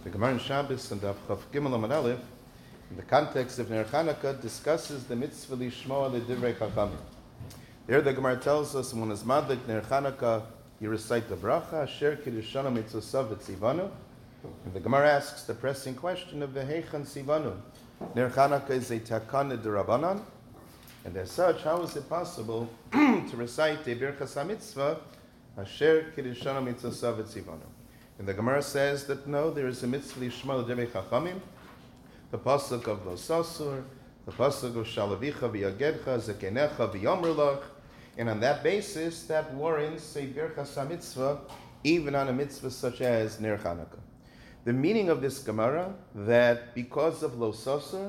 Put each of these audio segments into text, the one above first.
The Gemara in Shabbos and Daf Chav Gimel Amud Aleph, in the context of Ner Chanukah, discusses the mitzvah lishmoa l'divrei chachamim. There the Gemara tells us when it's madlik Ner Chanukah, you recite the bracha, Asher Kiddushanu Mitzvosav V'Tzivanu. And the Gemara asks the pressing question of the Heichan Tzivanu. Ner Chanukah is a takana d'Rabbanan, and as such, how is it possible to recite the Birchas HaMitzvah, Asher Kiddushanu Mitzvosav V'Tzivanu? And the Gemara says that no, there is a mitzvah lishma l'divrei chachamim, the pasuk of Lo Sasur, the pasuk of Shalavicha v'yagedcha zekenecha v'yomer lach, and on that basis, that warrants a Birchas HaMitzvah, even on a mitzvah such as Ner Chanukah. The meaning of this Gemara, that because of Lo Sasur,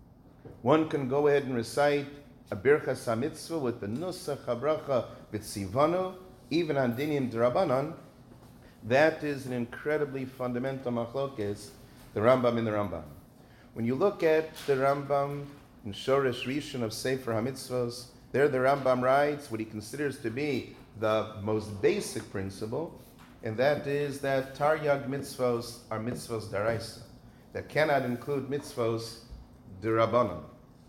one can go ahead and recite a Birchas HaMitzvah with the Nusach HaBracha v'tzivanu, even on Dinim D'Rabbanan. That is an incredibly fundamental machlokes, the Rambam in the Rambam. When you look at the Rambam in Shoresh Rishon of Sefer HaMitzvos, there the Rambam writes what he considers to be the most basic principle, and that is that Taryag mitzvos are mitzvos daraisa, that cannot include mitzvos d'Rabbanan.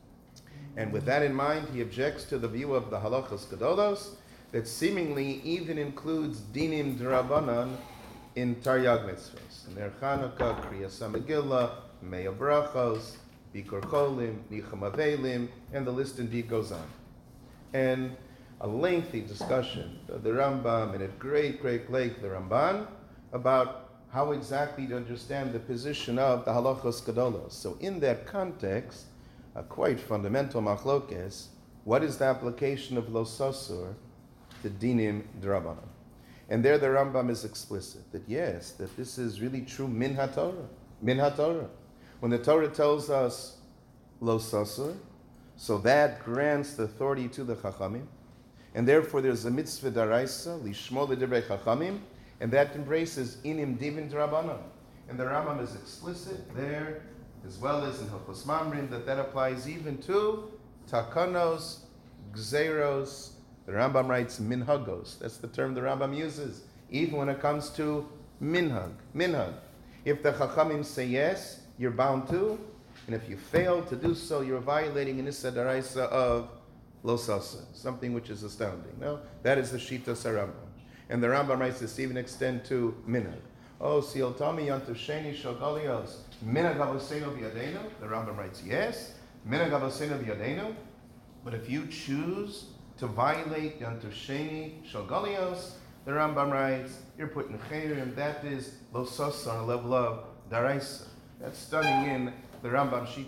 And with that in mind, he objects to the view of the Halachos Gedolos, that seemingly even includes dinim d'Rabbanan in Taryag mitzvahs. In Ner Chanukah, Kriyas HaMegillah, Me'ah Brachos, Bikur Cholim, Nichum Avelim, and the list indeed goes on. And a lengthy discussion of the Rambam, and at great length the Ramban, about how exactly to understand the position of the Halachos Gedolos. So in that context, a quite fundamental machlokes, what is the application of Lo Sasur the dinim d'Rabbanan? And there the Rambam is explicit that yes, that this is really true min haTorah. Min haTorah. When the Torah tells us Lo Sasur, so that grants the authority to the Chachamim, and therefore there's a mitzvah daraisa, lishmo l'divrei Chachamim, and that embraces inim divin d'Rabbanan. And the Rambam is explicit there, as well as in Hilchos Mamrin, that applies even to takanos, gzeros. The Rambam writes minhagos. That's the term the Rambam uses, even when it comes to minhag. Minhag. If the Chachamim say yes, you're bound to, and if you fail to do so, you're violating an issa daraisa of Lo Sasur, something which is astounding. No, that is the Shitas Rambam. And the Rambam writes this even extend to minhag. Oh, siotami yantu sheni shogalios minhag avosenu b'yadenu. The Rambam writes yes, minhag avosenu b'yadenu. But if you choose to violate Yantu Sheni Shogalios, the Rambam writes, you're putting chayrim, that is Lo Sasur on a level of daraisa. That's stunning in the Rambam Shita.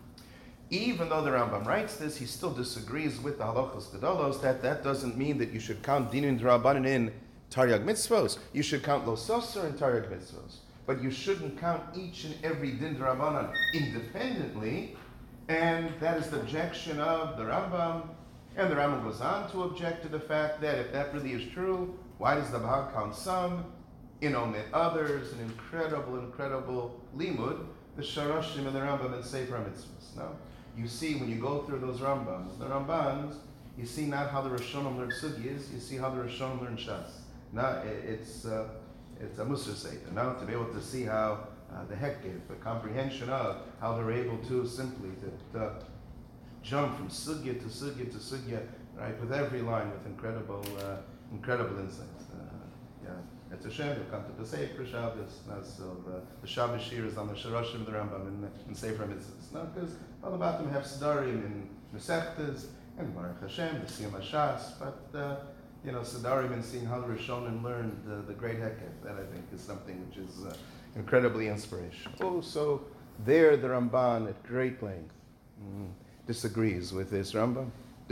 Even though the Rambam writes this, he still disagrees with the Halachos Gedolos, that doesn't mean that you should count Dinim D'Rabbanan in Taryag mitzvos. You should count Lo Sasur in Taryag mitzvos. But you shouldn't count each and every Din D'Rabbanan independently, and that is the objection of the Rambam. And the Rambam goes on to object to the fact that if that really is true, why does the Bahag count some and omit others? An incredible limud, the Sharoshim and the Rambam and Sefer HaMitzvos. Now, you see when you go through those Rambams, the Rambans, you see not how the Rishonim learn Sugyas, you see how the Rishonim learn Shas. Now, it's a Musar Seder. Now, to be able to see how the Hekif, the comprehension of how they're able to simply to jump from sugya to sugya to sugya, right, with every line with incredible insights. It's a shame to come to the Sefer Shabbos. So the Shabbos Shir is on the Sharoshim of the Rambam in Sefer HaMitzvos. No, because all about them have Sidarim in Mesechtes and Baruch Hashem, the Siyam HaShas, but Sidarim and seeing how the Rishonim learned the great Hekef, that I think is something which is incredibly inspirational. Oh, so there the Ramban at great length disagrees with this Rambam.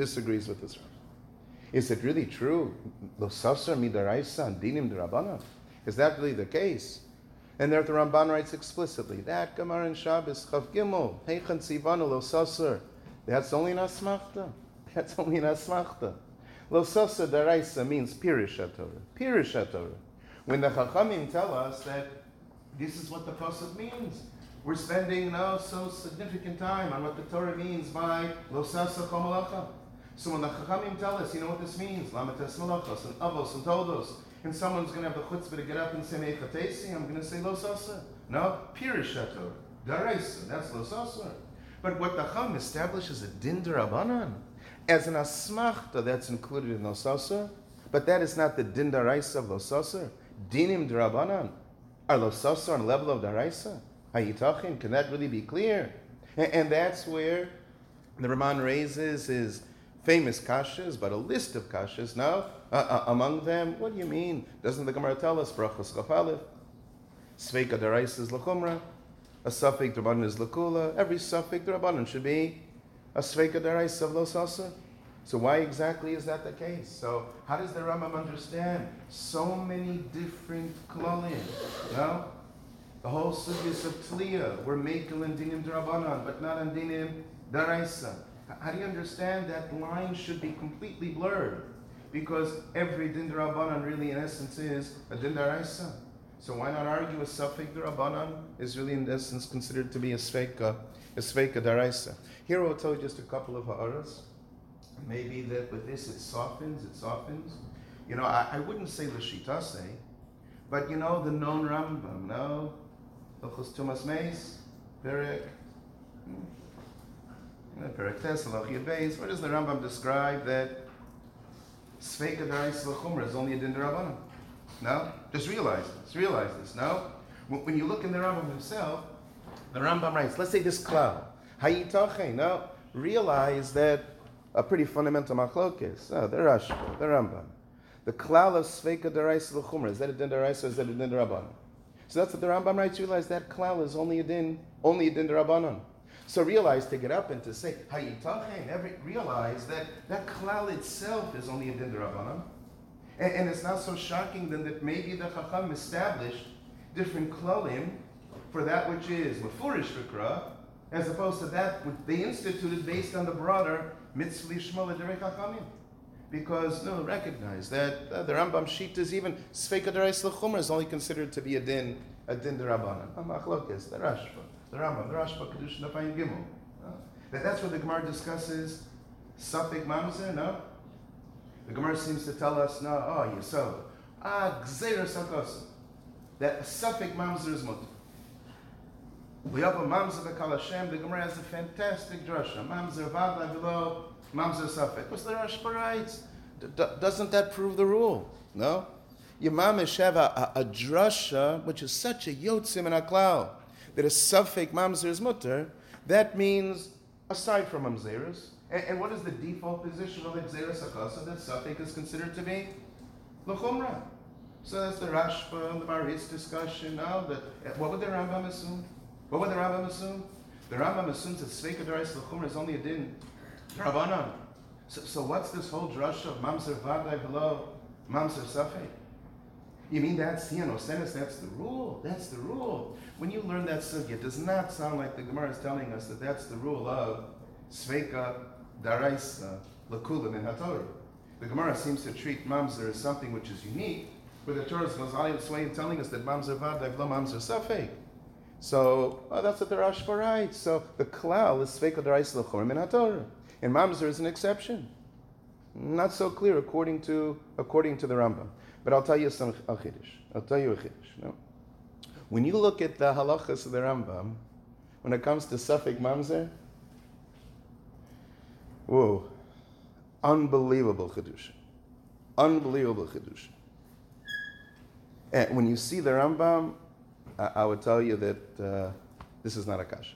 Is it really true? Lo Sasur midaraisa and dinim d'Rabbanan? Is that really the case? And there the Ramban writes explicitly, that Gemara in Shabbos, Chav Gimel, Heichan Tzivanu Lo Sasur. That's only an asmachta. Lo Sasur daraisa means Pirish HaTorah. When the Chachamim tell us that this is what the pasuk means, we're spending now so significant time on what the Torah means by Lo Sasur Chol Malacha. So when the Chachamim tell us, you know what this means, Lamates Malachos and Avos and Toldos, and someone's going to have the chutzpah to get up and say Meichatesi, I'm going to say Lo Sasur. No, Pirishator, Daraisa, that's Los Osor. But what the Chum establishes a din derabanan as an asmachta that's included in Los Osor, but that is not the din daraisa of Los Osor. Dinim derabanan are Los Osor on the level of daraisa. Hayitachin, can that really be clear? And that's where the Raman raises his famous kashas, but a list of kashas. Now, among them, what do you mean? Doesn't the Gemara tell us, brachos chafalif, sveika daraisa is lachumra, a suffix d'Rabbanan is lakula, every suffix d'Rabbanan should be a sveika daraisa of Los Osor. So why exactly is that the case? So how does the Rambam understand so many different klalim? No? The whole sugyas of Tliya, we're making in dinim d'Rabbanan, but not in dinim d'Araisa. How do you understand that line should be completely blurred? Because every din d'Rabbanan really in essence is a din d'Araisa. So why not argue a suffix d'Rabbanan is really in essence considered to be a sveika d'Araisa? Here I'll tell you just a couple of ha'aras. Maybe that with this it softens. You know, I wouldn't say l'shitase, but you know the known Rambam, no? Hilchos Tumas Meis, Perek Tes, Halach Yud Beis. Where does the Rambam describe that Sveika D'Oraisa L'Chumra is only a din d'Rabbanan? No? Just realize this, no? When you look in the Rambam himself, the Rambam writes, let's say this klal, Hayitachin, no? Realize that a pretty fundamental machlokes, the Rashba, the Rambam. The klal of Sveika D'Oraisa L'Chumra, is that a din d'Oraisa or is that a din d'Rabbanan? So that's what the Rambam writes. Realize that klal is only a din d'Rabbanan. So realize to get up and to say Hayitachin, realize that klal itself is only a din d'Rabbanan, and it's not so shocking then that maybe the Chacham established different klalim for that which is mefurish v'kra, as opposed to that which they instituted based on the broader mitzvah lishma l'derei Chachamim. Because recognize that the Rambam sheet is even Sveika D'Oraisa L'Chumra is only considered to be a din d'Rabbanan. Machlokes, the Rashba, the Rambam, the Rashba Kedushin Afayin Gimel. That's where the Gemara discusses suffix mamzer. No, the Gemara seems to tell us Yisod, Gzeira Sakosim, that a suffix mamzer is mutter. We have a mamzer v'kal Hashem. The Gemara has a fantastic drasha. Mamzer v'adla below. Mamzer suffix. What's the Rashba writes? Doesn't that prove the rule? No? Yamamish have a drasha, which is such a yotzim in a klal, that a suffix mamzer is mutter. That means, aside from mamzeres, and what is the default position of the gzeres hakasa? That suffix is considered to be l'chumra. So that's the Rashba and the Maris discussion now. What would the Rambam assume? The Rambam assumes that Sveika D'Oraisa L'Chumra is only a din d'Rabbanan. So what's this whole drasha of mamzer vadai below mamzer safek? You mean that's that's the rule? That's the rule. When you learn that sugya, it does not sound like the Gemara is telling us that that's the rule of Sveika D'Oraisa L'Kulim in HaTorah. The Gemara seems to treat mamzer as something which is unique, where the Torah goes out of its way in telling us that mamzer vadai below mamzer safek. So that's what the Rashba writes. So the klal is Sveika D'Oraisa L'Chumra in HaTorah. And mamzer is an exception. Not so clear according to the Rambam. But I'll tell you a chiddush. No? When you look at the halachas of the Rambam, when it comes to suffix mamzer, whoa, unbelievable chiddush. And when you see the Rambam, I would tell you that this is not a kasha.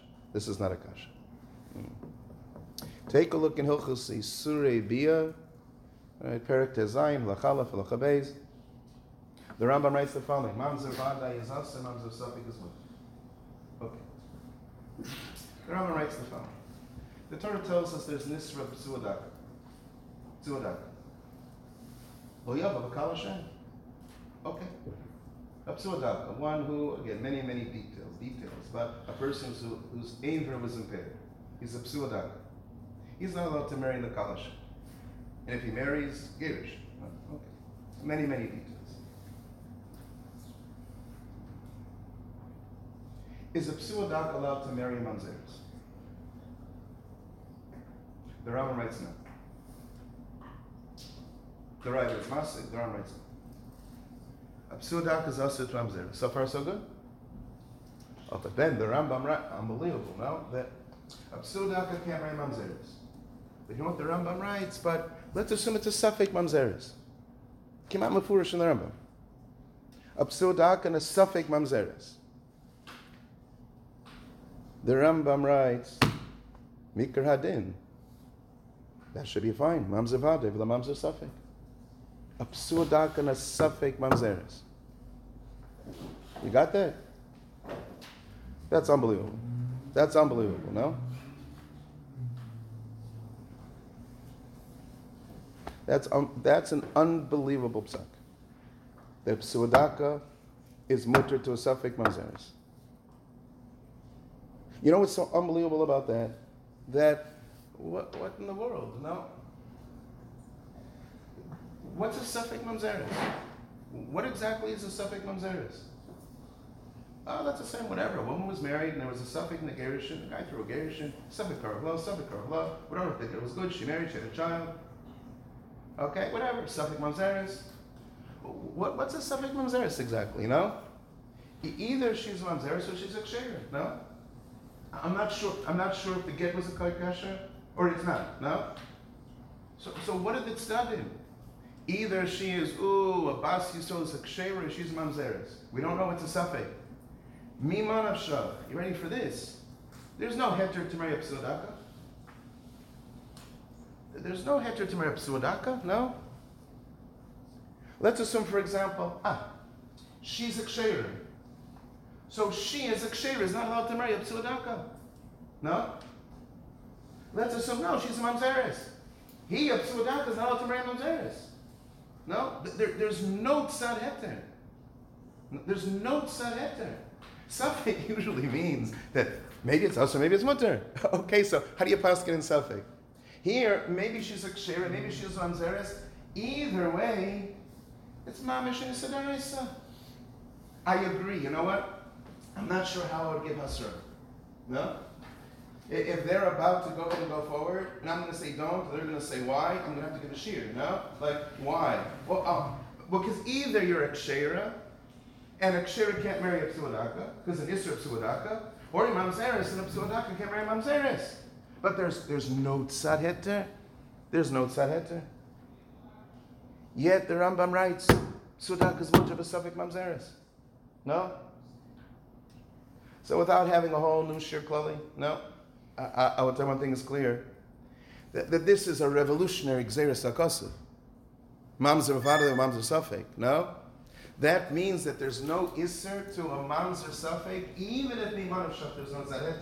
Take a look in Hilchos Isurei Bia, Perek Tezayim, Lachalaf, Lachabeis. The Rambam writes the following: Mamzer Vadai is us, and Mamzer Safik is what? Okay. The Rambam writes the following: the Torah tells us there's Nisra B'Suadaka. Lo Yava B'Kal Hashem. Okay. A B'Suadaka, one who, again, many details, but a person whose aver was impaired. He's a B'Suadaka. He's not allowed to marry the Kalash. And if he marries, Gerish. Okay. Many details. Is a Psuadak allowed to marry Mamzeres? The Rambam writes no. The Rambam is Masik, the Rambam writes no. A Psuadak is also to Mamzeres. So far, so good? Oh, but then the Rambam, unbelievable, no? That a pseudaka can't marry mamzeres. But you know what the Rambam writes? But let's assume it's a suffix mamzeres. Came out mefurish in the Rambam. A pseudaka and a suffix mamzeres. The Rambam writes, Mikar Hadin. That should be fine. Mamzer Vadev, the Mamzer Safek. A psuadak and a Safek Mamzeres. You got that? That's unbelievable. That's unbelievable, no? That's an unbelievable psak. The psuadaka is mutter to a Safek Mamzeres. You know what's so unbelievable about that? That what in the world? No. What's a suffix mamzeres? What exactly is a suffix mamzeres? Oh, that's the same. Whatever. A woman was married and there was a suffix in the gerushin. The guy threw a gerushin. Suffix karavlo. Whatever. Think it was good. She married. She had a child. Okay, whatever. Suffix mamzeres. What's a suffix mamzeres exactly? No. Either she's a mamzeres or she's a ksheira. No. I'm not sure if the get was a kasher or it's not. No. So what did it study? Either she is a bas yisrael is a ksheira or she's a mamzeres. We don't know what's a suffix. Miman avshav. You ready for this? There's no heter to marry a pseudaka. There's no heter to marry a pseudaka. No. Let's assume, for example, she's a ksheira. So she, as a ksheira, is not allowed to marry a pseudaka. No? Let's assume, no, she's a mamzeres. He, a pseudaka, is not allowed to marry a mamzeres. No? There's no tzad heter. There's no tzad heter. Safek usually means that maybe it's us or maybe it's mutter. Okay, so how do you pass it in Safek? Here, maybe she's a ksheira, maybe she's a mamzeres. Either way, it's mamish and sedaraisa. I agree. You know what? I'm not sure how I would give Hasra. No? If they're about to go forward, and I'm going to say don't, they're going to say why, I'm going to have to give a shear. No? Like, why? Well, because either you're a ksheira, and a ksheira can't marry a pseudaka, because an isra pseudaka, or a mamzeres, and a pseudaka can't marry a mamzeres. But there's no tzad heter. There's no tzad heter. Yet the Rambam writes, pseudaka is much of a suffix mamzeres. No? So without having a whole new shir klali, no, I would tell one thing is clear, that this is a revolutionary gzeres hakasuv. Mamzer v'vada mamzer safek, no? That means that there's no isser to a mamzer safek, even if miman of shaf there's no zadet.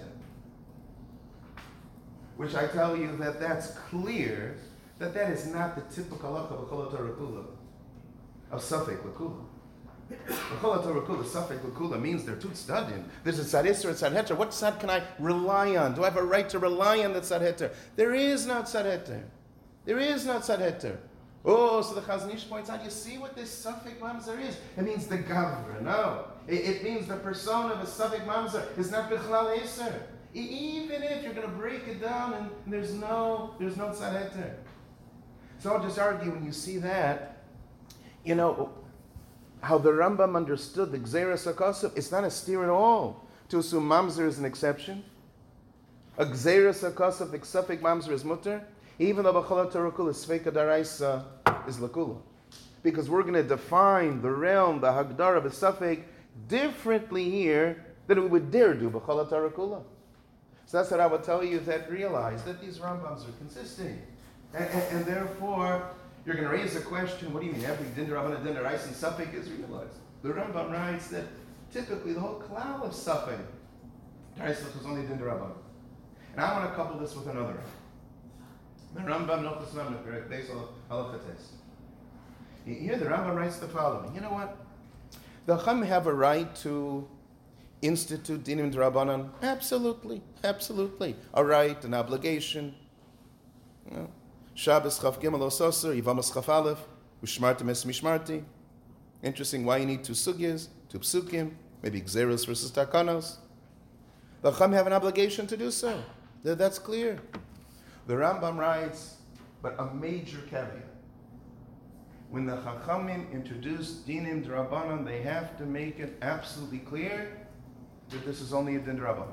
Which I tell you that's clear, that is not the typical halacha of kol Torah kula, of safek l'kula. Suffix l'kula means there are two tzadim. There's a tzad isser and tzad heter. What tzad can I rely on? Do I have a right to rely on the tzad heter? There is no tzad heter. There is no tzad heter. Oh, so the Chazon Ish points out, you see what this suffix mamzer is? It means the gavra. No. It means the persona of a suffix mamzer is not bichlal isser. Even if you're going to break it down and there's no tzad heter. So I'll just argue when you see that, you know, how the Rambam understood the Gzeres HaKasav, it's not a steer at all to assume Mamzer is an exception. A Gzeres HaKasav, the suffix Mamzer is mutter, even though B'chol Torah Kula Sveika Daraisa is Lakula. Because we're going to define the realm, the Hagdar of a suffix, differently here than we would dare do B'chol Torah Kula. So that's what I would tell you, that realize that these Rambams are consistent. And therefore, you're going to raise the question, what do you mean every din d'Rabbanan, din d'Oraisa and suffix is realized? The Rambam writes that typically the whole cloud of suffix, d'Oraisa was only din d'Rabbanan. And I want to couple this with another. The Rambam Nochos Memnech, Beis Halachates. Here the Rambam writes the following. You know what? The Chum have a right to institute dinim d'Rabbanan? Absolutely. A right, an obligation. You know? Shabbos Chaf Gimel Ososar, Yivamos Chaf Aleph, Ushmartim Es Mishmarti. Interesting why you need two sugyas, two psukim, maybe Gzeros versus Takanos. The Chum have an obligation to do so. That's clear. The Rambam writes, but a major caveat. When the Chachamim introduce dinim d'Rabbanan, they have to make it absolutely clear that this is only a din d'Rabbanan.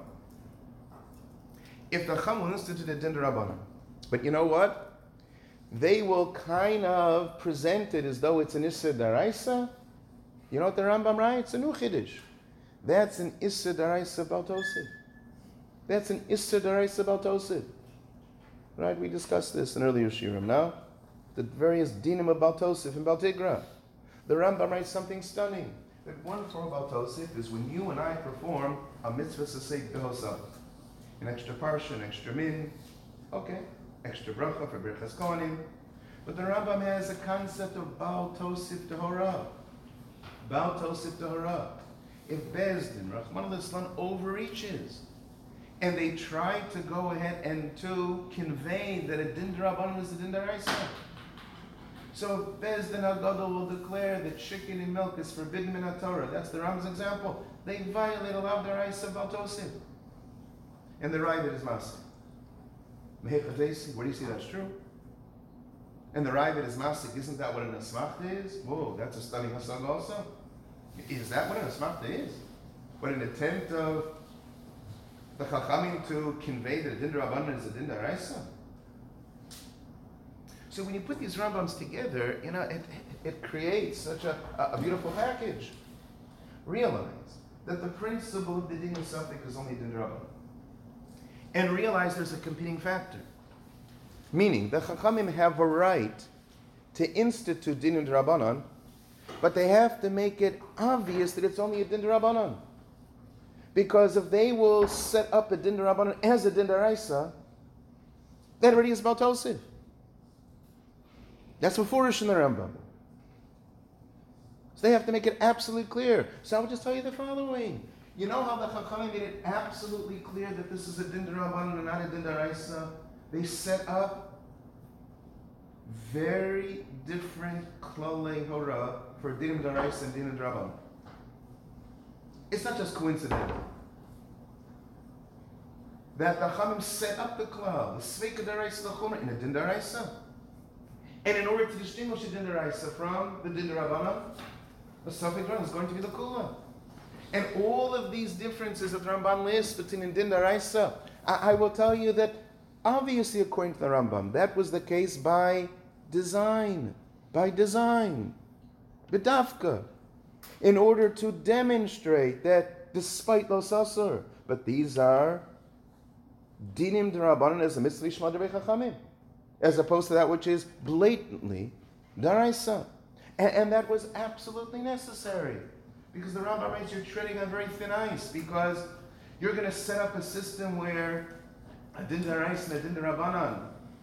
If the Chacham will institute a din d'Rabbanan, but you know what? They will kind of present it as though it's an Issa Daraisa. You know what the Rambam writes? A new Chiddush. That's an Issa Daraisa Baltosif. That's an Issa Daraisa Baltosif. Right? We discussed this in earlier Shirim. Now, the various dinim of Baltosif and Baltigra. The Rambam writes something stunning. That one form of Baltosif is when you and I perform a mitzvah sasek behosam. An extra parsha, an extra min. Okay. Extra bracha for Birchas Kohanim. But the Rambam has a concept of Baltosif Tehorah. Baltosif Tehorah. If Bezdin, Rahman al-Islam, overreaches, and they try to go ahead and to convey that a din d'Rabbanan is a din d'Oraisa. So if Bezdin HaGadol will declare that chicken and milk is forbidden in Torah, that's the Rambam's example, they violate a lav d'Oraisa Baltosif. And the Ravid is Masik. Where do you see that's true? And the Ravid is Masik, isn't that what an Asmachta is? Whoa, that's a stunning Hasag also. Is that what an Asmachta is? What an attempt of the Chachamim to convey that a din d'Rabbanan is a din d'Oraisa? So when you put these Rambams together, you know, it creates such a beautiful package. Realize that the principle of the din of something is only din d'Rabbanan. And realize there's a competing factor. Meaning, the Chachamim have a right to institute din d'Rabbanan, but they have to make it obvious that it's only a din d'Rabbanan. Because if they will set up a din d'Rabbanan as a din d'Oraisa, that already is Baltosif. That's Mefurish in the Rambam. So they have to make it absolutely clear. So I would just tell you the following. You know how the Chachamim made it absolutely clear that this is a din d'Rabbanan and not a din d'Oraisa? They set up very different Klalei Hora for din d'Oraisa and din d'Rabbanan. It's not just coincidental. That the Chachamim set up the klal, the Sveika d'Oraisa, the Chomer, in a din d'Oraisa. And in order to distinguish the din d'Oraisa from the din d'Rabbanan, the Safek Ran is going to be the Kula. And all of these differences that Ramban lists between din d'Oraisa, I will tell you that obviously according to the Rambam, that was the case by design. By design. B'dafka. In order to demonstrate that despite Lo Sasur, but these are dinim d'Rabbanan as a mitzvah lishma d'rei chachamim, as opposed to that which is blatantly d'Oraisa. And that was absolutely necessary. Because the Rambam writes you're treading on very thin ice, because you're going to set up a system where a din d'Oraisa and a din d'Rabbanan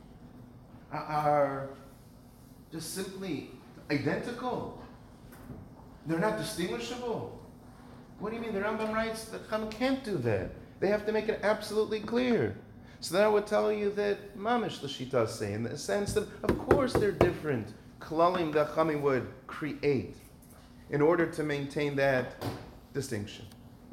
are just simply identical. They're not distinguishable. What do you mean? The Rambam writes that Chacham can't do that. They have to make it absolutely clear. So that would tell you that Mamish L'Shita say, in the sense that, of course, they're different Klalim that Chachamim would create in order to maintain that distinction.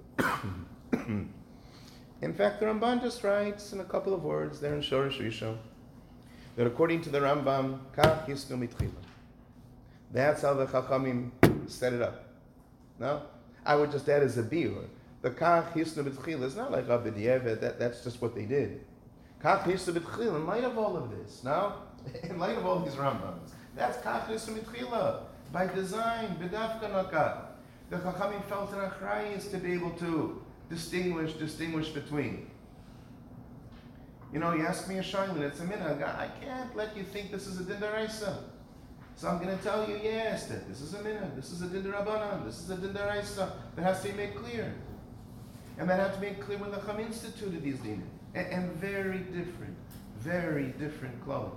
In fact, the Ramban just writes in a couple of words there in Shoresh Rishon that according to the Rambam, Kach Yisnu Mitchila. That's how the Chachamim set it up. No? I would just add as a biur. The Kach Yisnu Mitchila is not like Rabbi Diavad, that's just what they did. Kach Yisnu Mitchila, in light of all of this, now, in light of all these Rambams, that's Kach Yisnu Mitchila. By design, B'dafka Nakat. The Chachamim felt an achrayus to be able to distinguish between. You know, you ask me a shaila, it's a minhag. I can't let you think this is a din d'Oraisa. So I'm going to tell you, yes, that this is a minhag, this is a din d'Rabbanan, this is a din d'Oraisa. That has to be made clear. And that has to be made clear when the Chacham instituted these dinim. And very different clothing.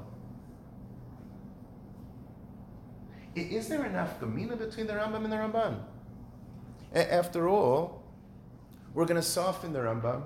Is there enough gamina between the Rambam and the Ramban? After all, we're going to soften the Rambam,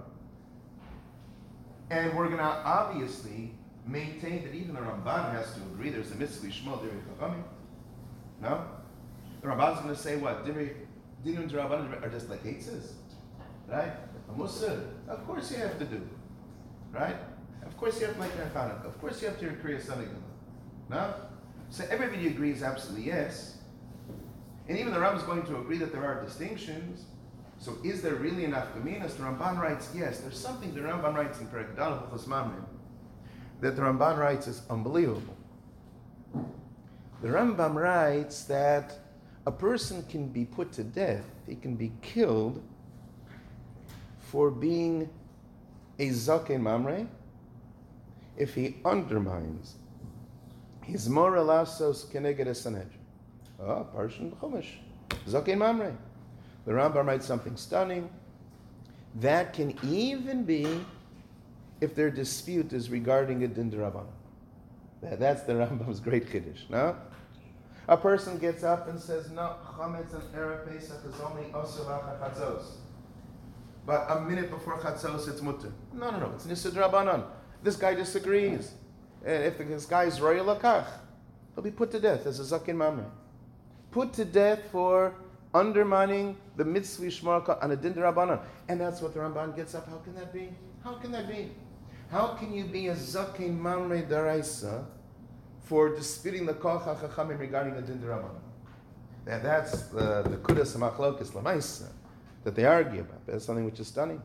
and we're going to obviously maintain that even the Ramban has to agree there's a mitzvah lishma d'rei chachamim. No? The Ramban's going to say what? Dinun d'Rabbanan are just like eitzes, right? A musar. Of course you have to do, right? Of course you have to like Chanukah. Of course you have to hear Kriya Sanigah. No? So everybody agrees absolutely yes. And even the Rambam is going to agree that there are distinctions. So is there really an afkaminas? The Ramban writes, yes. There's something the Ramban writes in Perek Daled Hilchos Mamrin that the Ramban writes is unbelievable. The Rambam writes that a person can be put to death, he can be killed for being a Zaken Mamre if he undermines his moral asos keneged Sanhedrin. Parshan Chumash, Zaken Mamre. The Rambam writes something stunning. That can even be if their dispute is regarding a din d'Rabbanan. That's the Rambam's great chiddush, no? A person gets up and says, no, chametz and erev Pesach is only osur v'achar chatzos. But a minute before chatzos, it's mutter. No, it's nisud d'Rabbanan. This guy disagrees. And if this guy is royal lakach, he'll be put to death as a zaken mamre. Put to death for undermining the mitzvah shmar on a din d'Rabbanan. And that's what the Ramban gets up. How can that be? How can that be? How can you be a zaken mamre daraisa for disputing the koch hachachamim regarding a din d'Rabbanan? That's the kudas machlokes lamaisa that they argue about. That's something which is stunning.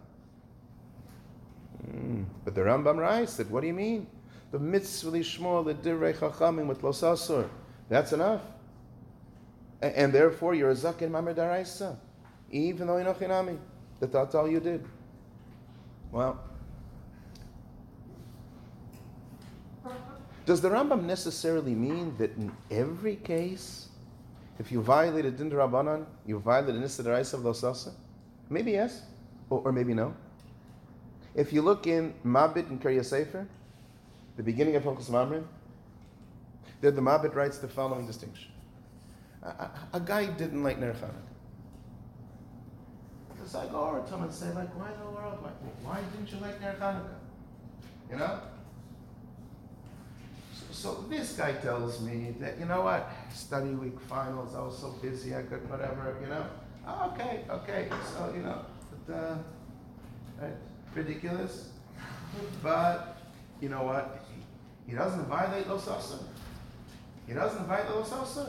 But the Rambam writes that, what do you mean? The mitzvah lishmor the divrei chachamim with los asur. That's enough. And therefore you're a zaken mamre daraisa, even though you're chinami. That's all you did. Well, does the Rambam necessarily mean that in every case, if you violate a din d'Rabbanan, you violate a nissa d'oraisa of los asur? Maybe yes, or maybe no. If you look in Mabit and Karya Sefer, the beginning of Hilchos Mamrin, there the Mabit writes the following distinction. A guy didn't like Ner Chanukah. So I go over to him and say, like, why in the world? Why didn't you like Ner Chanukah? You know? So this guy tells me that, you know what, study week finals, I was so busy, I couldn't whatever, you know. Okay. So, you know, right, ridiculous. But, you know what, he doesn't violate los asur. He doesn't violate los asur.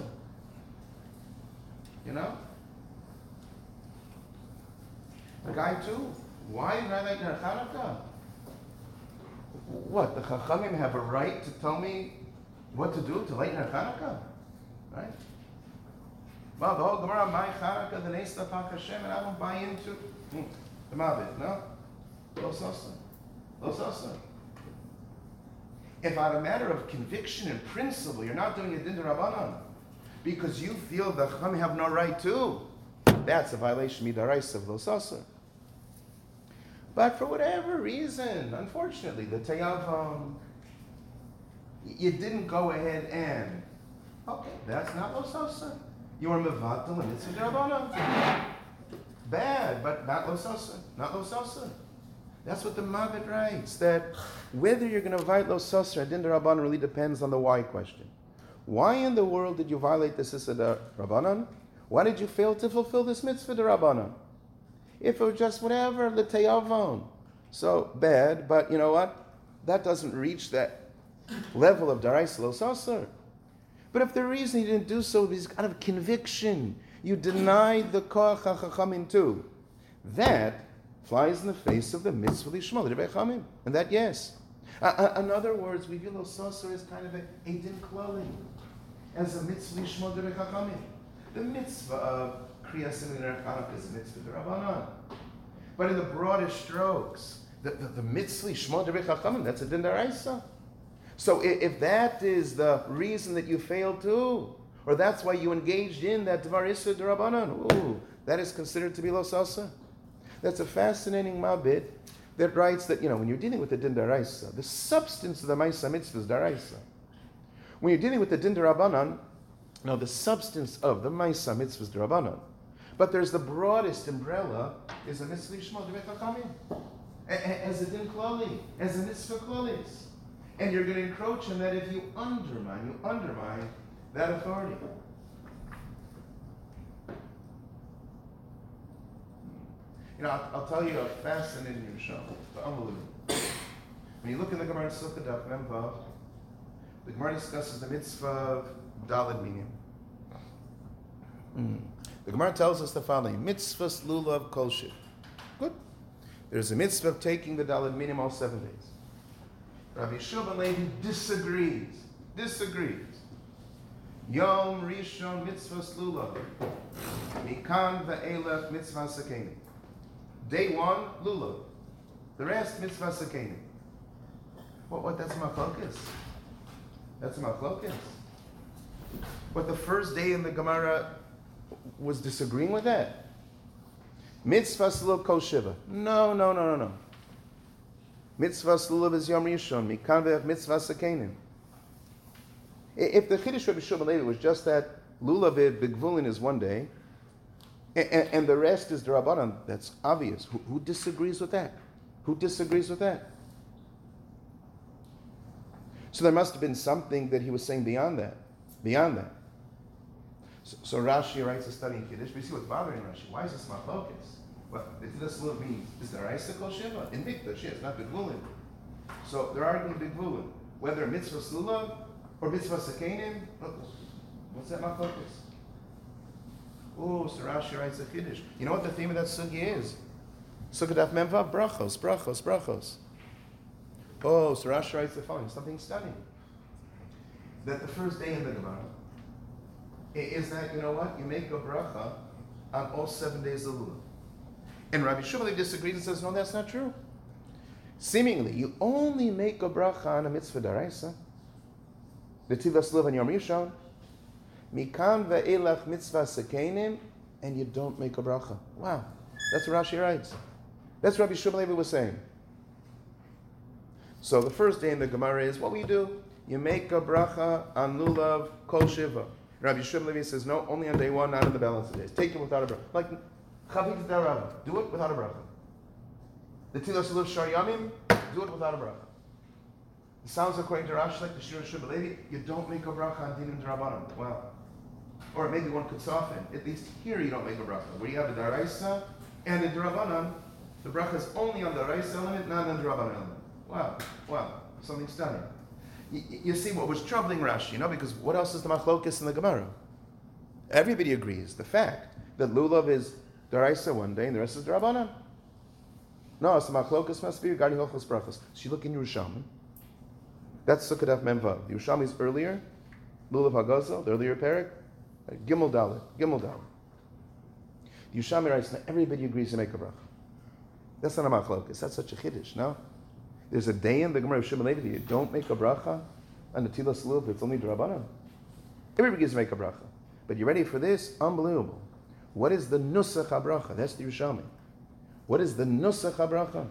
You know? The guy too. Why did I like Ner Chanukah? What, the Chachamim have a right to tell me what to do to light Ner Chanukah? Right? Well, the whole Gemara, my Chanukah, the Neis Tapach Hashem, and I don't buy into the Mabit, no? Los asur. If on a matter of conviction and principle, you're not doing a din d'Rabbanan, because you feel the Chachamim have no right to, that's a violation midaraisa of los asur. But for whatever reason, unfortunately, the Teyavon, you didn't go ahead and, okay, that's not los asur. You were mevatel and it's a d'Rabbanan. Bad, but not los asur. That's what the Mabit writes, that whether you're going to violate los asur or din d'Rabbanan really depends on the why question. Why in the world did you violate this issa d'Rabbanan? Why did you fail to fulfill this mitzvah d'Rabbanan? If it was just whatever, l'teyavon, so bad, but you know what? That doesn't reach that level of daraisa los asur. But if the reason you didn't do so is out of conviction, you denied the koach hachachamim too, that flies in the face of the mitzvah lishma l'divrei chachamim, and that yes. In other words, we view los asur as kind of a din klali, as a mitzvah lishma l'divrei chachamim. The mitzvah of Kriyas Ner Chanukah is a mitzvah d'Rabbanan. But in the broadest strokes, the mitzvah Shmo D'Rei Chachamim, that's a din d'Oraisa. So if that is the reason that you failed to, or that's why you engaged in that Dvar Issa d'Rabbanan, that is considered to be los asur. That's a fascinating Mabit that writes that, you know, when you're dealing with the din d'Oraisa, the substance of the Ma'aseh Mitzvah is d'Oraisa. When you're dealing with the din d'Rabbanan, now the substance of the Ma'aseh Mitzvah is d'Rabbanan. But there's the broadest umbrella is a mitzvah lishma d'Rei Chachamim, as a din klali, as a mitzvah klalis, and you're going to encroach on that if you undermine that authority. You know, I'll tell you a fascinating show. It's unbelievable. When you look in the Gemara Sukkah Daf Mem Vav, the Gemara discusses the mitzvah of Daled Minim. The Gemara tells us the following: Mitzvahs lulav kol shiv. Good. There's a mitzvah of taking the Daled Minim all 7 days. Rabbi Yeshua ben Levi disagrees. Yom Rishon mitzvahs lulav. Mikan ve'elech mitzvah sakenim. Day 1, lulav. The rest, mitzvah sakenim. What? That's machlokes. That's machlokes. But the first day in the Gemara was disagreeing with that. Mitzvah lulav kol shiva. No. Mitzvah lulav is Yom Rishon. Mikan ve'elech mitzvah sakenim. If the Chiddush Rabbi Yeshua ben Levi was just that lulavid b'gvulin is 1 day, and the rest is the Rabbanan, that's obvious. Who disagrees with that? Who disagrees with that? So there must have been something that he was saying beyond that. So Rashi writes a study in Kiddush. We see what's bothering Rashi. Why is this machlokes? Well, this lulav means is the Raisa kol shiva in Mikdash? Yes, not b'gvulin. So they're arguing b'gvulin whether mitzvah lulav or mitzvah sakenim. What's that machlokes? Oh, so Rashi writes a Kiddush. You know what the theme of that sugi is? Sukkah daf memvav, brachos. Oh, so Rashi writes the following, something stunning. That the first day in the Gemara is that, you know what? You make a bracha on all 7 days of lulav. And Rabbi Yeshua disagrees and says, no, that's not true. Seemingly, you only make a bracha on a mitzvah daraisa. The tivas lulav on Yom Rishon. Mikan ve'elach mitzvah sakenim, and you don't make a bracha. Wow, that's what Rashi writes. That's what Rabbi Yeshua ben Levi was saying. So the first day in the Gemara is, what will you do? You make a bracha on lulav kol shiva. Rabbi Yeshua ben Levi says, no, only on day 1, not on the balance of days. Take it without a bracha. Like Chavit Darava, do it without a bracha. The Tilas Lulav Shar Yamim, do it without a bracha. It sounds according to Rashi like the Shir Yeshua ben Levi, you don't make a bracha on Dinim D'Rabbanan. Wow. Or maybe one could soften. At least here you don't make a bracha. Where you have a daraisa and a D'Rabbanan, the bracha is only on the daraisa element, not on the D'Rabbanan element. Wow. Something stunning. You see what was troubling Rashi, because what else is the machlokes in the Gemara? Everybody agrees. The fact that lulav is daraisa 1 day and the rest is D'Rabbanan. No, so machlokes must be regarding Hilchos Brachos. So you look in Yerushalmi. That's Sukkah Daf Memvav. The Yerushalmi is earlier. Lulav Hagazel, the earlier parak. Gimel Dalet. The Yerushalmi writes, now everybody agrees to make a bracha. That's not a machlokes. That's such a chiddush, no? There's a day in the Gemara of Shimon Levi that you don't make a bracha on the Tilas Lulav, it's only D'Rabbanan. Everybody agrees to make a bracha. But you ready for this? Unbelievable. What is the Nusach HaBracha? That's the Yerushalmi. What is the Nusach HaBracha?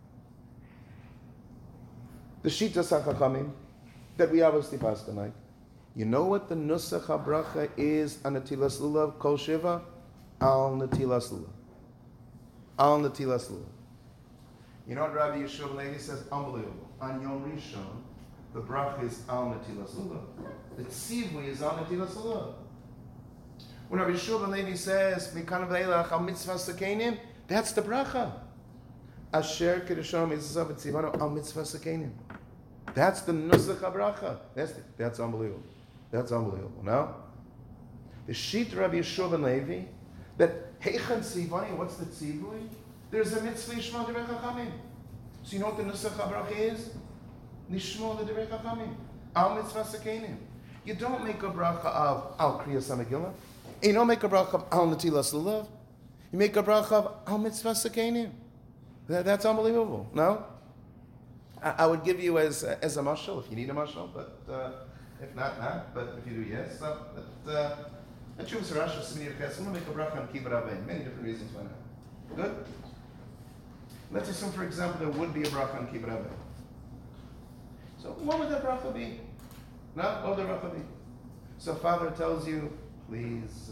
The Shitas HaChachamim that we obviously pass tonight. You know what the Nusach HaBracha is on the Tilas Lulav Kol Shiva? Al Netilas Lulav. Al Netilas Lulav. You know what Rabbi Yeshua ben Levi says? Unbelievable. On Yom Rishon, the bracha is Al Netilas Lulav. The tzivui is Al Netilas Lulav. When Rabbi Yeshua ben Levi says, Mikan ve'elach al mitzvah sakenim, that's the bracha. Asher kedeshon mitzvah v'tzivano al mitzvah sakenim. That's the nusach habracha. That's unbelievable. That's unbelievable. Now, the sheet Rabbi Yeshua ben Levi, that heichan tzivani, what's the tzivui? There's a mitzvah yishma d'rei chachamim. So you know what the nusach habracha is? Nishmo d'rei chachamim. Al mitzvah sakenim. You don't make a bracha of al kriyas hamegillah. You don't make a bracha of al netilas lulav. You make a bracha of al mitzvah sakenim. That's unbelievable. No? I would give you as a mashal if you need a mashal, but if not. But if you do, yes. But Chuvas Rashi Simir Ches, we'll make a bracha on kibbut avein. Many different reasons why not. Good. Let's assume, for example, there would be a bracha on kibbut avein. So what would that bracha be? No, what would the bracha be? So father tells you, please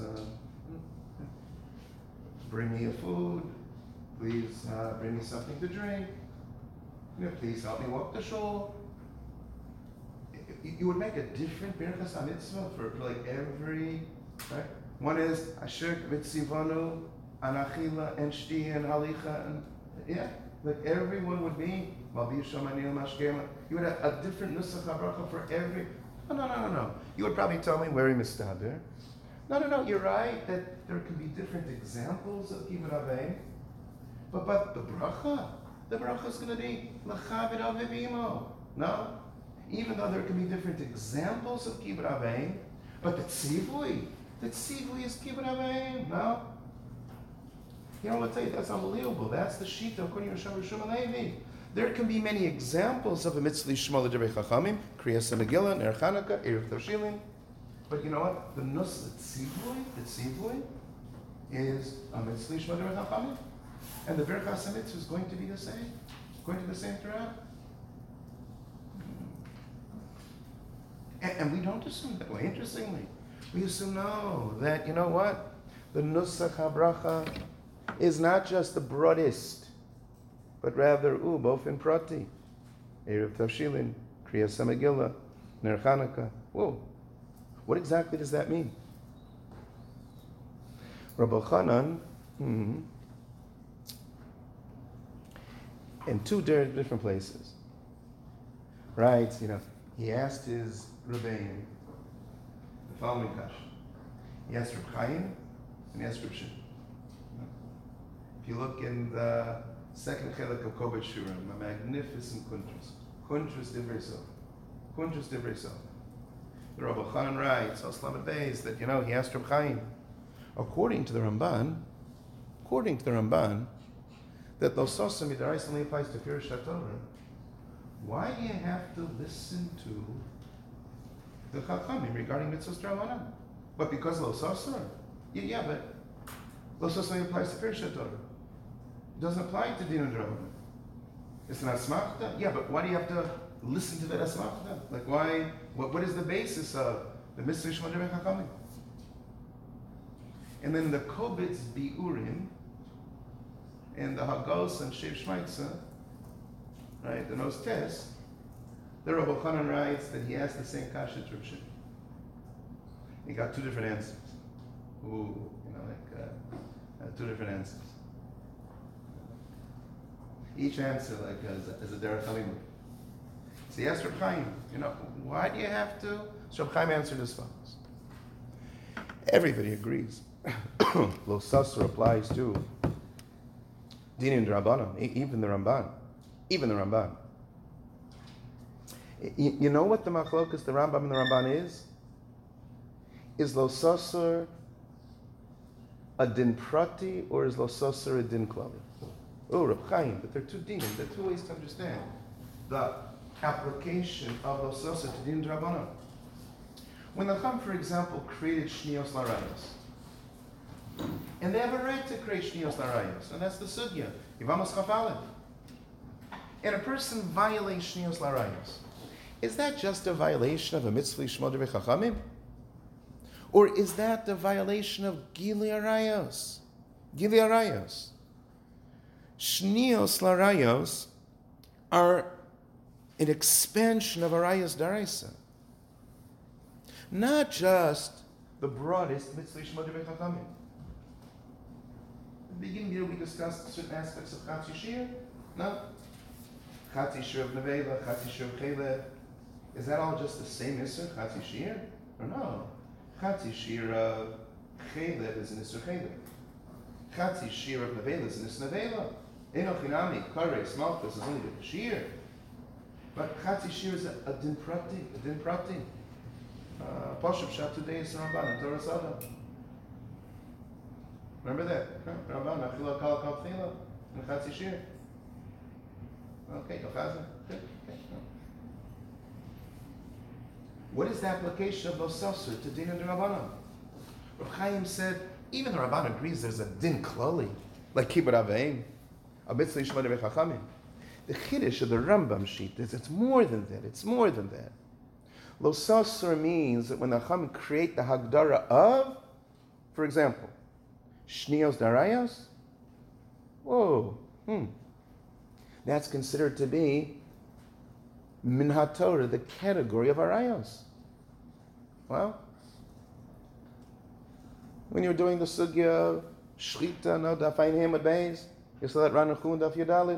bring me a food. Please bring me something to drink. Please help me walk the shul. You would make a different Birchas HaMitzvah for like every, right? One is Asher V'tzivanu, Anachila, and Shti, and Halicha, and yeah, like everyone would be Malbi Shamanil Mashkema. You would have a different Nusach HaBracha for every. No. You would probably tell me where he mistaber. No, you're right that there can be different examples of kibbud avein, but the bracha is going to be l'chaved aviv imo. No, even though there can be different examples of kibbud avein, but the tzivui is kibbud avein. No, you know, I'll tell you, that's unbelievable. That's the shita according to Rosh Levi. There can be many examples of a mitzvah lishma l'divrei chachamim, kriyas Megillah, ner Chanukah, erev Tavshilin. But you know what? The nus, the tzivui, is a mitzvah lishma l'divrei chachamim, and the berachas mitzvah is going to be the same, going to the same throughout. And we don't assume that way. Interestingly, we assume no, that you know what? The nusach habracha is not just the broadest, but rather, both in prati. Erev Tavshilin, Kriyas Megillah, Ner Chanukah. Whoa. What exactly does that mean? Rabbi Chanan, in two different places, right? You know, he asked his Rebbeinu the following question. He asked Reb Chaim and he asked Reb Shimon. If you look in the second chelik of Kovet Shurim, a magnificent Kuntrus Divrei Sof. The Rabbi Chanan writes, Oslam Beis, that you know he asked Reb Chaim, according to the Ramban, that Lo Sosa Midaraisa only applies to Pirush HaTorah. Why do you have to listen to the Chachamim regarding mitzvahs Drabanan? But because Lo Sosa, but Lo Sosa only applies to Pirush HaTorah. It doesn't apply to Din and Drabanan. It's an asmachta. Yeah, but why do you have to listen to that asmachta? Like why? What is the basis of the mitzvah Shema Divrei Chachamim? And then the Kobitz Biurim and the Hagos and Shev Shmaitza, right? The Nos Test. The Rabbi Chanan writes that he asked the same kasha to Reb Shimon. He got two different answers. Two different answers. Each answer as a derech halimud. So he asked Reb Chaim, why do you have to? So Reb Chaim answered as follows. Everybody agrees. Lo Sasur applies to Din and Rabbanan, even the Ramban. You know what the machlokas, the Rambam and the Ramban is? Is Lo Sasur a din prati or is Lo Sasur a din klali? Reb Chaim, but there are two dinim, there are two ways to understand the application of Lo Sasur to Din Rabbanan. When the Chacham, for example, created Shnios Larayos, and they have a right to create Shnios Larayos, and that's the Sugya, Yivamos Chafalin. And a person violates Shnios Larayos. Is that just a violation of a mitzvah Shmo Divrei Chachamim? Or is that the violation of Gili Arayos? Shnios Larayos are an expansion of Arayos Daraisa. Not just the broadest mitzvah Shmo Divrei Chachamim. At the beginning here we discussed certain aspects of Chatzi Shir. No? Chatzi Shir of Nevela, Chatzi Shir of Chelev. Is that all just the same Isser, Chatzi Shir? Or no? Chatzi Shir of Chelev is an Isser Chelev. Chatzi Shir of Nevela is an Isser Nevela. Enoch Inami, Kares, Malchus is only the Shir. But Chatzi Shir is a din prati. Poshup Shat today is Ramban and Torah Sada. Remember that? Ramban, Achila Kal Kal Tchila, and Chatzi Shir. Okay, Yochazan. Good. Okay. What is the application of Lo Sasur to Din and Rabbanan? Reb Chaim said, even the Rabban agrees there's a Din Klali, like Kibbud Avein, a Mitzvah Shema Divrei Chachamim. The Chiddush of the Rambam sheet is it's more than that. Lo Sasur means that when the Chacham create the Hagdara of, for example, Shnios Darayos, that's considered to be Min HaTorah, the category of Arayos. Well, when you're doing the Sugya of Shchita, no, Dafayin Hamad Beis, you saw that Ranachun Daf Yudalid,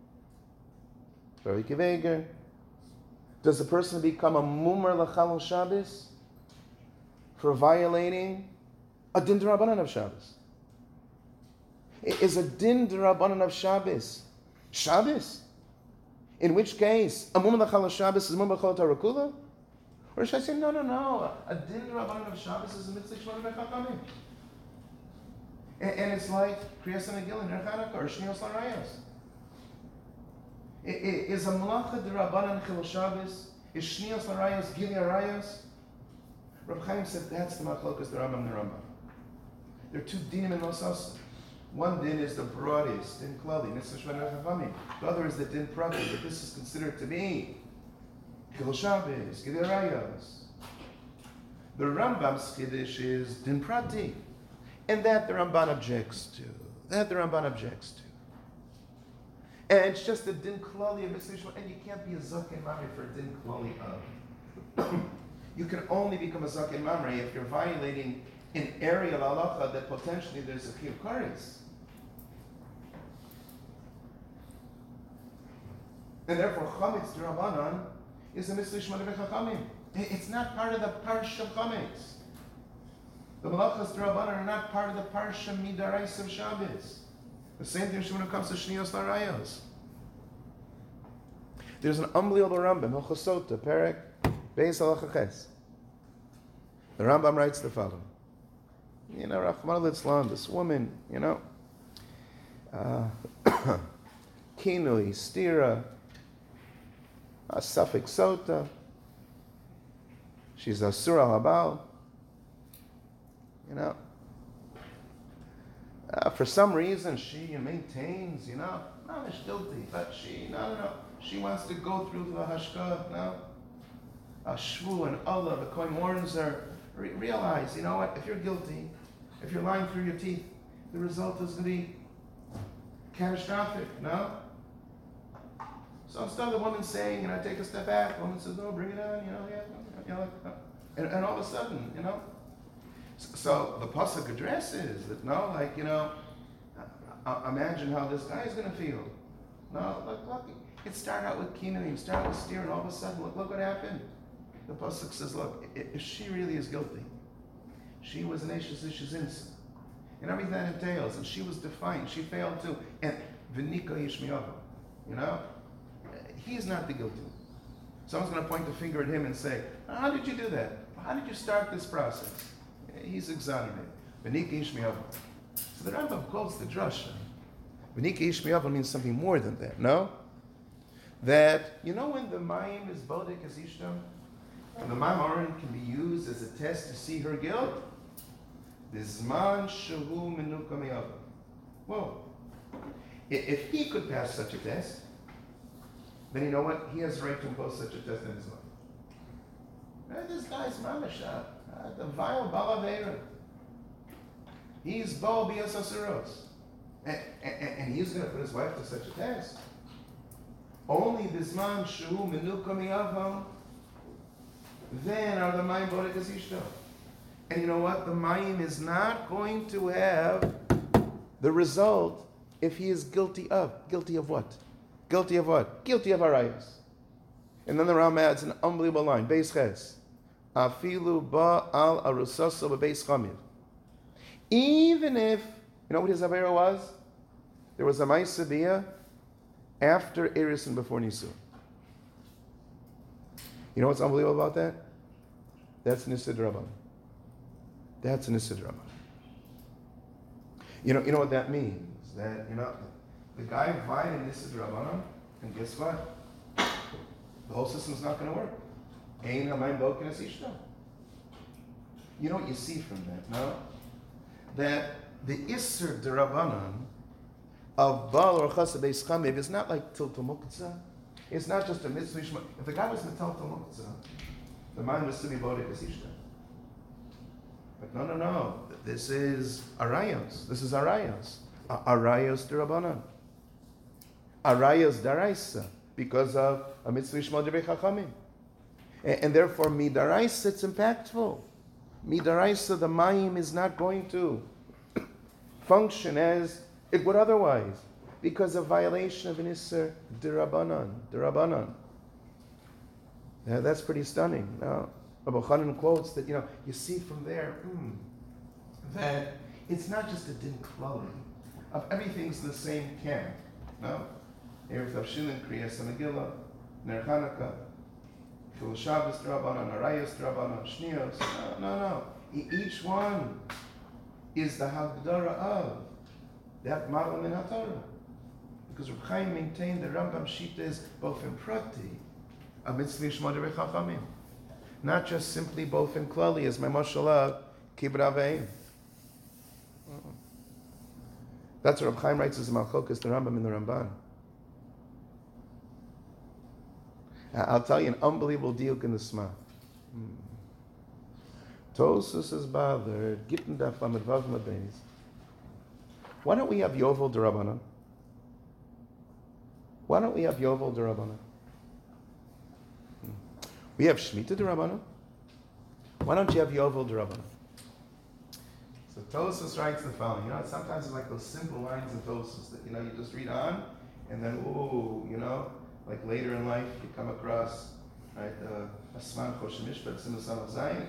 Very Kiveger. Does the person become a Mumar L'Chalon Shabbos for violating a din d'Rabbanan of Shabbos? Is a din d'Rabbanan of Shabbos Shabbos? In which case, a mum l'chal Shabbos is mum l'chal tarakula? Or should I say, no, a din d'Rabbanan of Shabbos is a mitzvah shmona b'chachamim. And it's like Kriyas Megillah, Ner Chanukah, or Shnios Larayos. Is a malacha d'Rabbanan chil Shabbos? Is Shnios Larayos Gili Arayos? Reb Chaim said that's the machlokas the Rambam and the Rambam. There are two dinim in Losas. One din is the broadest, din klali, mitzvah shmona b'chachamim. The other is the din prati, but this is considered to be Chil Shabbos, Gili Arayos. The Rambam's chiddush is din prati. And that the Ramban objects to. And it's just a din klali of mitzvah, and you can't be a zaken mamre for a din klali of. You can only become a zaken mamre if you're violating an area of halacha that potentially there's a chiyuv kares. And therefore, chametz d'Rabbanan is a mitzvah shmona b'chachamim. It's not part of the parsha of chametz. The malachas d'Rabbanan are not part of the parsha midarais of Shabbos. The same thing when it comes to Shnios Larayos. There's an unbelievable Rambam, Hilchos Sota, Perek, Beis Halacha Ches. The Rambam writes the following. Rachmana litzlan, this woman, Kinui, Stira, a suffix Sota. She's a Surah Habal. For some reason she maintains, she's guilty, but she wants to go through the hashka, Shvu and Allah, the Kohen warns her, realize, if you're guilty, if you're lying through your teeth, the result is going to be catastrophic, So instead of the woman saying, take a step back, the woman says, no, bring it on, and all of a sudden, So the pasuk addresses that imagine how this guy is going to feel. Look, it started out with Kinui, started with Steer, and all of a sudden, look what happened. The pasuk says, look, if she really is guilty, she was an Eshes Ish innocent, and everything that entails, and she was defiant, she failed too, and V'nika Yishmiyava, he's not the guilty one. Someone's going to point the finger at him and say, how did you do that? How did you start this process? He's exonerated. V'nika Yishmiyava. So the Rambam quotes the drasha. V'nika Yishmiyava means something more than that, no? That, when the mayim is bodek as ishtam, and the mayim aron can be used as a test to see her guilt, Bizman shehu menuka miyava. Whoa. If he could pass such a test, then you know what? He has the right to impose such a test in his life. This guy's mamisha. The vile balavera. He's bo bias asuros. And he's going to put his wife to such a test. Only bisman shu menuka miyavam. Then are the mayim bodek as ishto. And you know what? The mayim is not going to have the result if he is guilty of. Guilty of what? Guilty of what? Guilty of arayos. And then the Ram adds an unbelievable line. Beis ches. Afilu ba al arusaso bebeis chamir. Even if, what his avera was? There was a ma'aseh after Eris and before Nisu. You know what's unbelievable about that? That's Nisid Rabban. That's Nisid Rabban. You know what that means? That, the guy violated Nisid Rabbanan, and guess what? The whole system's not going to work. Ein hamayim boken es ishto. You know what you see from that, no? That the Isser D'Rabbanan of Baal or Chasa Beis Chamev is not like Tiltul Muktzah. It's not just a mitzvah. If the guy was Metal Muktzah, the man was to be Bodek es ishto. But no. This is Arayos. Arayos D'Rabbanan. Arayos Daraisa. Because of a mitzvah Shmo Divrei Chachamim. And therefore, midaraisa, it's impactful. Midaraisa, the mayim is not going to function as it would otherwise, because of violation of an Isser D'Rabbanan. That's pretty stunning. Now, Rabbi Chanan quotes that, you see from there, that it's not just a din klali of everything's in the same camp. No? Erev Tavshilin, Kriyas Megillah, Ner Chanukah, Chil Shabbos Drabanan, Arayos Drabanan, Shnios. No. Each one is the Hagdara of that Ma'ala Min HaTorah. Because Reb Chaim maintained the Rambam Shita is both in Prati, a mitzvah Yishma Derech Chachamim. Not just simply both in Klali, as my Moshalah, Kibra Ve'im. That's what Reb Chaim writes as Malchokas, the Rambam in the Ramban. I'll tell you an unbelievable diuk in the Sma. Tosus is bothered. Gittin daf lamed vav mabeis. Why don't we have Yovel D'Rabbanan? Why don't we have Yovel D'Rabbanan? We have Shemitah D'Rabbanan. Why don't you have Yovel D'Rabbanan? So Tosus writes the following. Sometimes it's like those simple lines in Tosus that you just read on, and then like later in life you come across right Asman Choshemish but Simusam Zayin.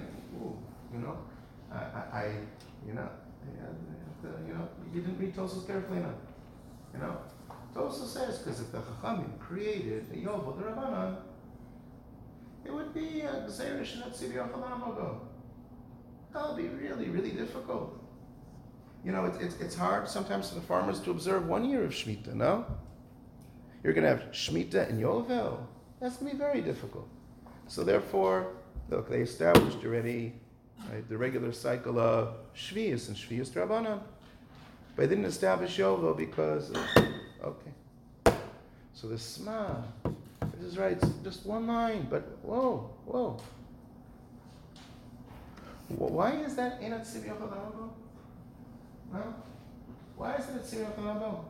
You didn't read Tosus carefully enough. Tosus says because if the Chachamim created a Yovel D'Rabbanan, it would be a Gzeirish and Tziviyah Chalamogo. That would be really, really difficult. It's hard sometimes for the farmers to observe 1 year of Shemitah, no? You're going to have Shemitah and Yovel. That's going to be very difficult. So therefore, look, they established already the regular cycle of Shvius and Shvius D'Rabbanan. But they didn't establish Yovel because, okay. So the Sma, this is right, it's just one line, but whoa. Why is that in a Tziviyah Chalamogo? No? Why is it a Tziviyah Chalamogo?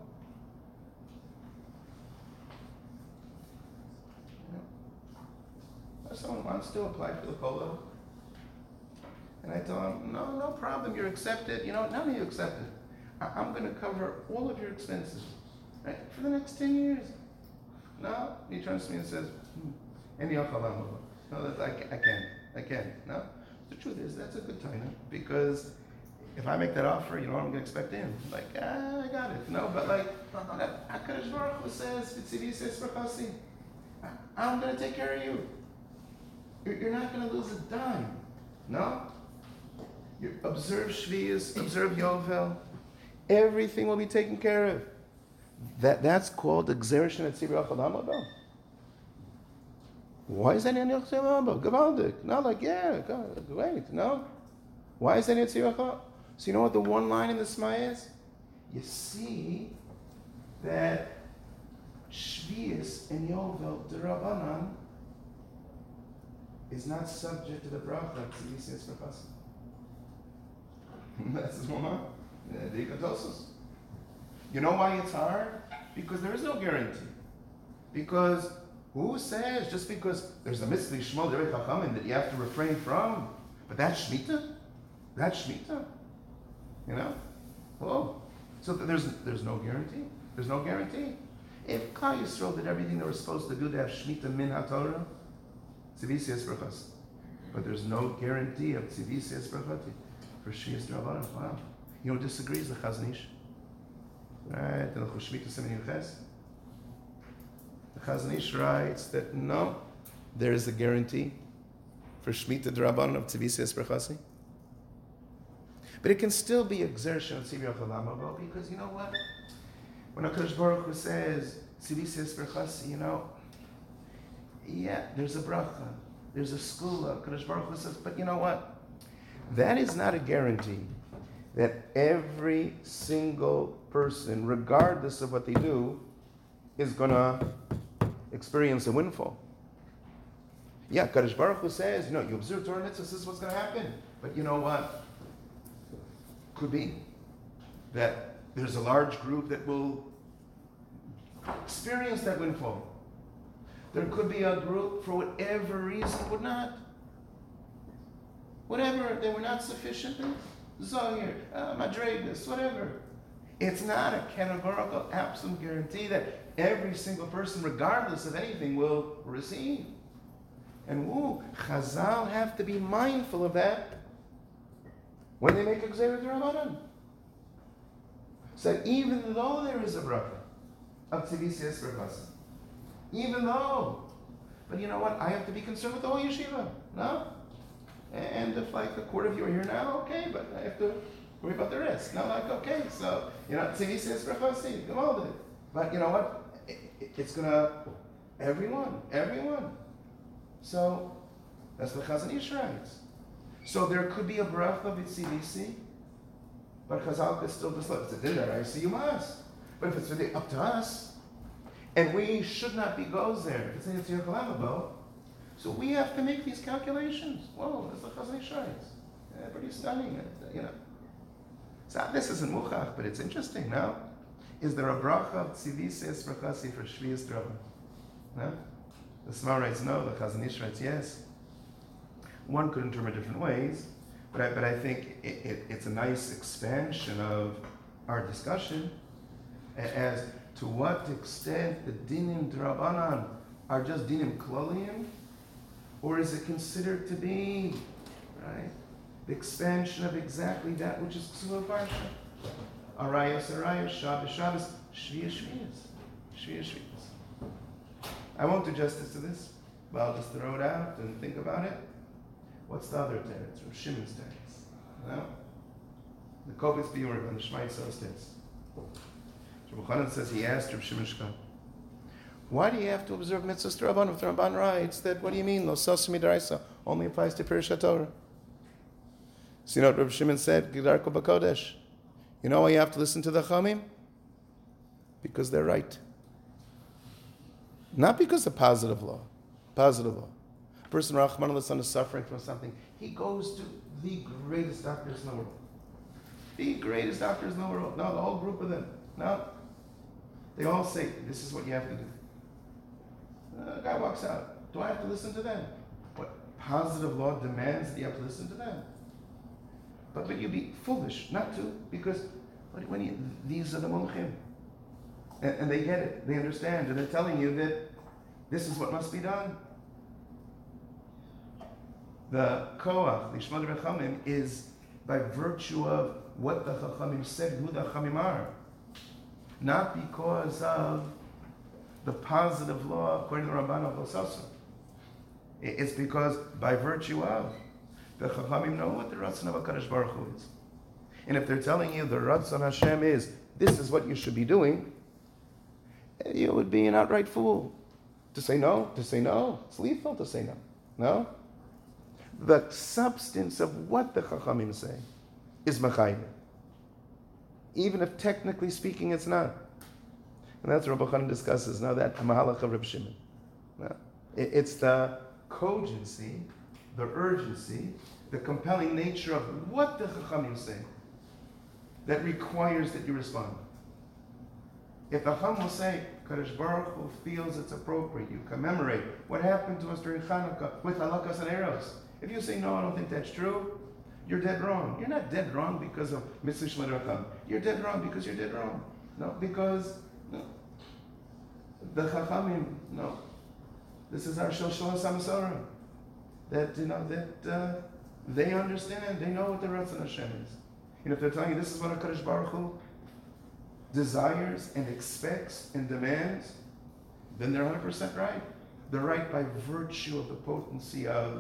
Someone wants to apply for the Kollel. And I tell him, no problem, you're accepted. None of you accepted. I'm going to cover all of your expenses, right, for the next 10 years. No? He turns to me and says, any No, that I can't. No? The truth is, that's a good time, because if I make that offer, you know what I'm going to expect in? Like, I got it. No, but HaKadosh Baruch Hu says, I'm going to take care of you. You're not going to lose a dime. No? You observe Shvius, observe Yovel. Everything will be taken care of. That's called the Gzeirish and Tziviyah Chalamogo. Why is that in Tziviyah Chalamogo? Gavaldik. No, great. No? Why is that in Tziviyah Chalamogo? So you know what the one line in the Sma is? You see that Shvius and Yovel D'Rabbanan is not subject to the bracha of Tziviyah Esrachasi. That's his mama. You know why it's hard? Because there is no guarantee. Because who says just because there's a mitzvah Shmuel Derech Chachamim that you have to refrain from? But that's Shemitah. Whoa. So there's no guarantee. There's no guarantee. If Klal Yisrael did everything they were supposed to do to have Shemitah min HaTorah, Tziviyah Esrachasi. But there's no guarantee of Tziviyah Esrachati for Shvius D'Rabbanan. Wow. You know who disagrees? The Chazon Ish. Right? The Shemitah Siman Ches. The Chazon Ish writes that no, there is a guarantee for Shemitah D'Rabbanan of Tziviyah Esrachasi. But it can still be a Gzeirish and Tziviyah Chalamogo, because you know what? When HaKadosh Baruch Hu says Tziviyah Esrachasi, there's a bracha, there's a skula. HaKadosh Baruch Hu says, but you know what? That is not a guarantee that every single person, regardless of what they do, is going to experience a windfall. Yeah, HaKadosh Baruch Hu says, you observe Torah mitzvahs, this is what's going to happen. But you know what? Could be that there's a large group that will experience that windfall. There could be a group, for whatever reason, would not. Whatever, they were not sufficient. Zohir, Madregas, whatever. It's not a categorical, absolute guarantee that every single person, regardless of anything, will receive. And Chazal have to be mindful of that. when they make a Gzeira D'Rabbanan. Said even though there is a bracha of Tzivisi Esrachasi, even though, but you know what? I have to be concerned with the whole yeshiva, no? And if like a quarter of you are here now, okay, but I have to worry about the rest. Now, like, okay, so, Tzivisi Esrachasi, come on. But you know what? It's gonna, everyone. So, that's what Chazon Ish writes. So there could be a bracha of Tzivisi, but Chazal could still just let it's a dinner, I see you must. But if it's really up to us, and we should not be goes there, if it's your Kalamabo, so we have to make these calculations. Whoa, that's the Chazon Ish writes. Pretty stunning, So this isn't muchach, but it's interesting, no? Is there a bracha of Tzivisi Esrachasi for Shviyas D'Rabbanan? No? The Smar writes no, the Chazon Ish writes yes. One could interpret different ways, but I think it's a nice expansion of our discussion as to what extent the dinim d'Rabbanan are just dinim kloliim, or is it considered to be, right, the expansion of exactly that which is Ksuva Parsha? Arayas, Shabbos, Shviyas. I won't do justice to this, but I'll just throw it out and think about it. What's the other teretz? From Shimon's teretz. No? The Kovetz Biur and the Shmaitza states. Rabbi Chanan says he asked Rabbi Shimon Shkam, why do you have to observe mitzvahs d'Rabbanan if the Ramban writes that, what do you mean, lo sasum midaraisa, only applies to Pirush HaTorah? So you know what Rabbi Shimon said, Gidarko B'Kodesh. You know why you have to listen to the Chamim? Because they're right. Not because of positive law. Positive law. A person, Rahman al-San, is suffering from something. He goes to the greatest doctors in the world. The greatest doctors in the world. No, the whole group of them. No. They all say, this is what you have to do. A guy walks out. Do I have to listen to them? What positive law demands that you have to listen to them? But you'd be foolish not to, because these are the Mulchim. And they get it, they understand, and they're telling you that this is what must be done. The Koach, Lishma D'Rechamim, is by virtue of what the Chachamim said, who the Chachamim are. Not because of the positive law according to Ramban of Losasa. It's because by virtue of the Chachamim know what the Ratzon of HaKadosh Baruch Hu is. And if they're telling you the Ratzon Hashem is, this is what you should be doing, you would be an outright fool. To say no, it's lethal to say no. No? The substance of what the Chachamim say is Machayim. Even if technically speaking it's not. And that's what Rabbi Chanan discusses now, that Mahalach of Reb Shimon. No. It's the cogency, the urgency, the compelling nature of what the Chachamim say that requires that you respond. If the Chacham will say, Kadosh Baruch Hu feels it's appropriate, you commemorate what happened to us during Hanukkah with halakas and arrows. If you say, no, I don't think that's true, you're dead wrong. You're not dead wrong because of Mitzvah Shema D'Racham. You're dead wrong because you're dead wrong. No, because the Chachamim, no. This is our Shoshua Samsara. That, they understand, they know what the Ratzon Hashem is. And if they're telling you this is what HaKadosh Baruch Hu desires and expects and demands, then they're 100% right. They're right by virtue of the potency of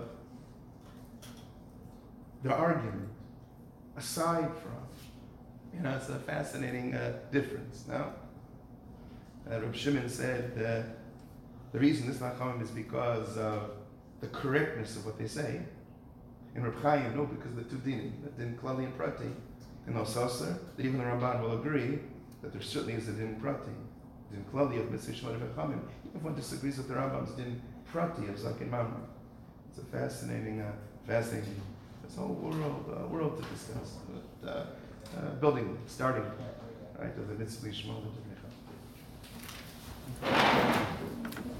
the argument, aside from. It's a fascinating difference, no? Reb Shimon said that the reason this Nachamim is because of the correctness of what they say. And Reb Chaim, no, because of the two dinim, the din klali and prati, and Osasar, that even the Ramban will agree that there certainly is a din prati, din klali of Mitzvah Shema D'Rechamim, even if one disagrees with the Rambam's din prati of Zakin Mamre. It's a fascinating. This whole world to discuss. Building, starting, right, of the Mitzvah Shema D'Rechamim.